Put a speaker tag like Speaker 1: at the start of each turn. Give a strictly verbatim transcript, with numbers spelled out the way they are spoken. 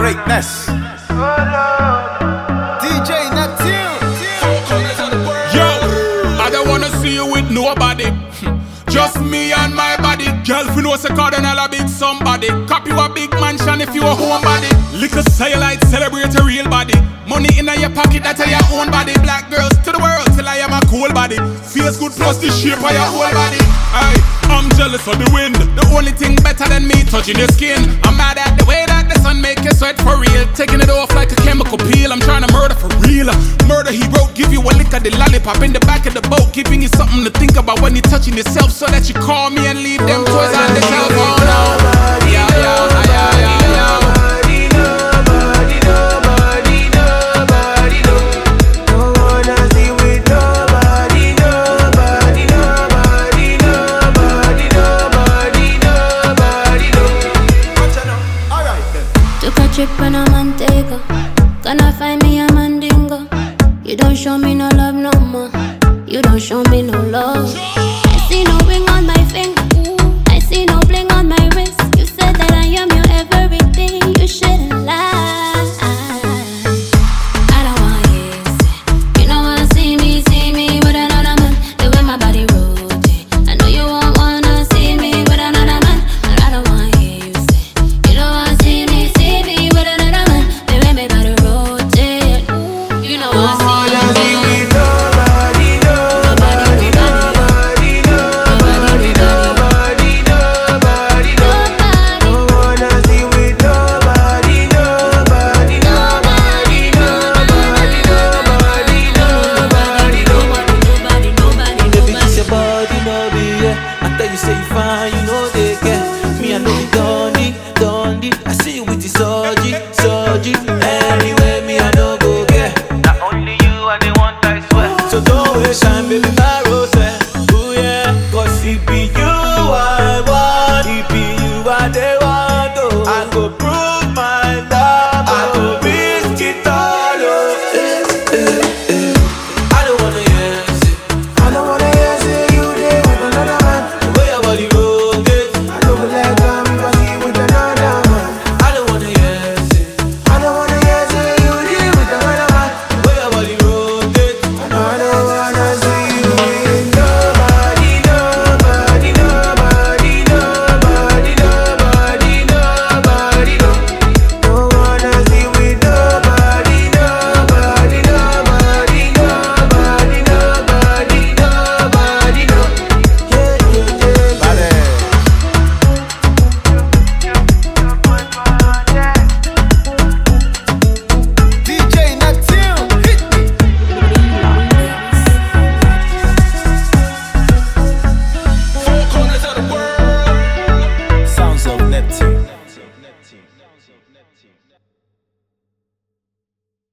Speaker 1: greatness. D J Neptune.
Speaker 2: Yo, I don't wanna see you with nobody. Just me and my body. Girl, if you know say Cardinal a big somebody. Copy you a big mansion if you a homebody. Liquor cellulite, celebrate a real body. Money in your pocket, that's your own body. Black girls to the world till I am a cool body. Feels good plus the shape of your whole body. Aye, I'm jealous of the wind. The only thing better than me touching your skin. I'm mad at the way that the sun make you sweat for real. Taking it off like a chemical peel. I'm trying to murder for real. Murder he wrote, give you a lick of the lollipop in the back of the boat, giving you something to think about when you're touching yourself, so that you call me and leave them toys on the cell phone. Oh, yeah, yeah, yeah, yeah, yeah.
Speaker 3: Trip on a Montego, gonna find me a mandingo. You don't show me no love no more. You don't show me no love. I see no ring on my finger. I see no bling on my wrist. You said that I am your everything. You shouldn't lie. I don't want you. You don't wanna see me, see me with another man. The way my body rotate. I know you won't wanna see me with another man, but I don't want you. You say you don't wanna see me, see me. You know what I'm saying? Nobody, nobody, nobody, nobody, nobody, nobody, nobody. Don't wanna see with nobody, nobody, nobody, nobody, nobody, nobody, nobody, nobody.
Speaker 4: Baby, kiss your body, no be yeah. I tell you say you fine, you know they get me. I know you don't need, don't need. I see you with the surgery, surgery. Anyway, me I know go get. Not only you and the one I swear. So don't waste time, baby, my rose. Ooh yeah, cause it be you I want, it be you I they want. Oh, I go prove my love, I go risk it all. Oh, eh, eh, eh. I don't wanna hear it.
Speaker 1: I don't wanna hear say you there with another man.
Speaker 4: The way your body rotate,
Speaker 1: I don't like I'm if I see you with another man.
Speaker 4: I don't wanna hear it.
Speaker 1: I don't wanna hear say you there with another man.
Speaker 4: The way your body rotate,
Speaker 1: I don't wanna see you with nobody, nobody, nobody, nobody, nobody, nobody, no. Don't wanna see with nobody, nobody, nobody, nobody, nobody, nobody, no. Yeah, yeah, yeah. Vale. D J Neptune, hit me.
Speaker 2: Four corners of the world.
Speaker 1: Sounds of Neptune.